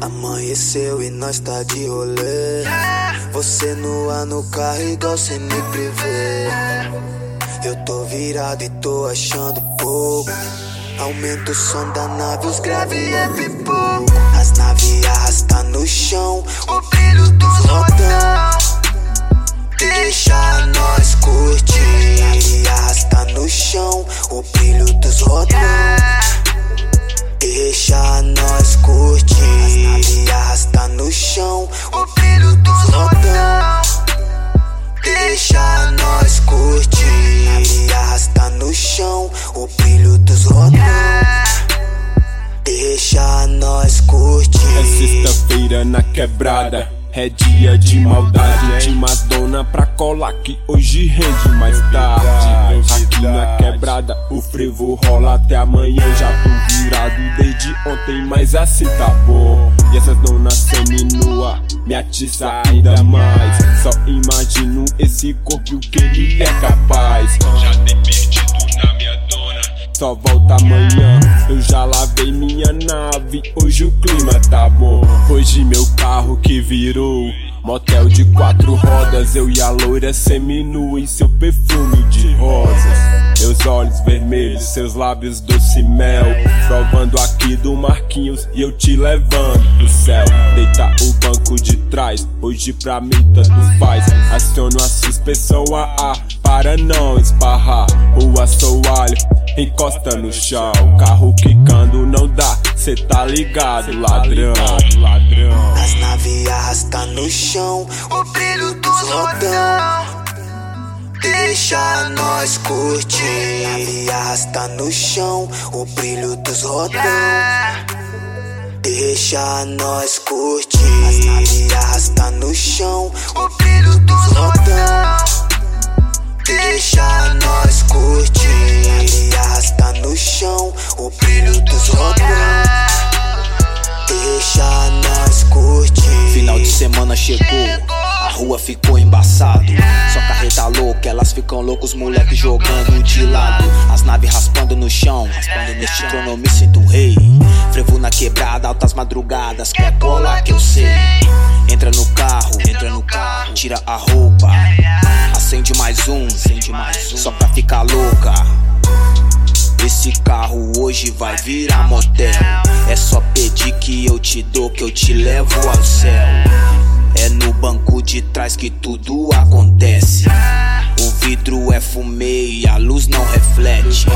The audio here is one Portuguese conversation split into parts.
Amanheceu e nós tá de rolê. Você nua no carro igual cê me privê. Eu tô virado e tô achando pouco. Aumenta o som da nave, os grave é pipoco. As naves arrasta no chão, o brilho dos rodão. Deixa nós curtir. Nave arrasta no chão, o brilho dos rodão. Deixa nós curtir. As naves arrasta no chão, o brilho dos rodão. Deixa nós curtir. Nave arrasta no chão, o brilho dos rodão. Deixa nós curtir. É sexta-feira na quebrada, é dia de maldade. De Madonna pra colar que hoje rende mais tarde. Aqui na quebrada o frevo rola até amanhã. Já tô virado desde ontem, mas assim tá bom. E essas donas semi-nua me atiça ainda mais. Só imagino esse corpo e o que ele é capaz. Já dei perdido na minha dona, só volta amanhã. Eu já lavei minha nave, hoje o clima tá bom. Hoje meu carro que virou motel de 4 rodas. Eu e a loira seminua em seu perfume de rosas. Meus olhos vermelhos, seus lábios doce mel. Provando aqui do Marquinhos e eu te levando pro céu. Deita o banco de trás, hoje pra mim tanto faz. Aciono a suspensão AA para não esparrar. O assoalho encosta no chão. Carro quicando não dá, cê tá ligado, ladrão. As naves arrasta no chão, o brilho dos rodão. Deixa nós curtir. Nave arrasta no chão, o brilho dos rodão. Deixa nós curtir. As naves arrasta no chão, o brilho dos rodão. Deixa nós curtir. Nave arrasta no chão, o brilho dos rodão. Deixa nós curtir. Final de semana chegou, a rua ficou embaçado. Só carreta louca, elas ficam loucos, moleques jogando de lado. As naves raspando no chão, neste trono eu me sinto rei. Frevo na quebrada, altas madrugadas, quer colar que eu sei. Entra no carro, tira a roupa. Acende mais um, só pra ficar louca. Esse carro hoje vai virar motel. É só pedir que eu te dou, que eu te levo ao céu. É no banco de trás que tudo acontece. O vidro é fumê e a luz não reflete.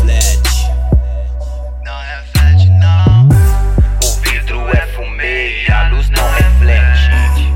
O vidro é fumê e a luz não reflete.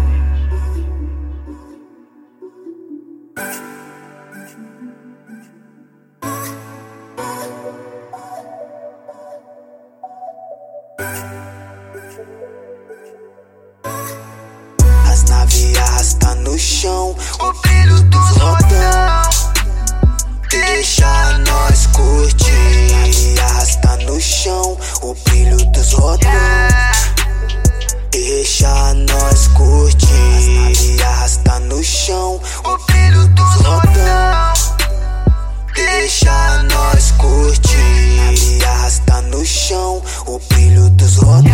As naves arrasta no chão, o brilho dos rodão. Deixa nós curtir. Nave arrasta no chão, o brilho dos rodão. Deixa nós curtir. As naves arrasta no chão, o brilho dos rodão. Deixa nós curtir. Nave arrasta no chão, o brilho dos rodão.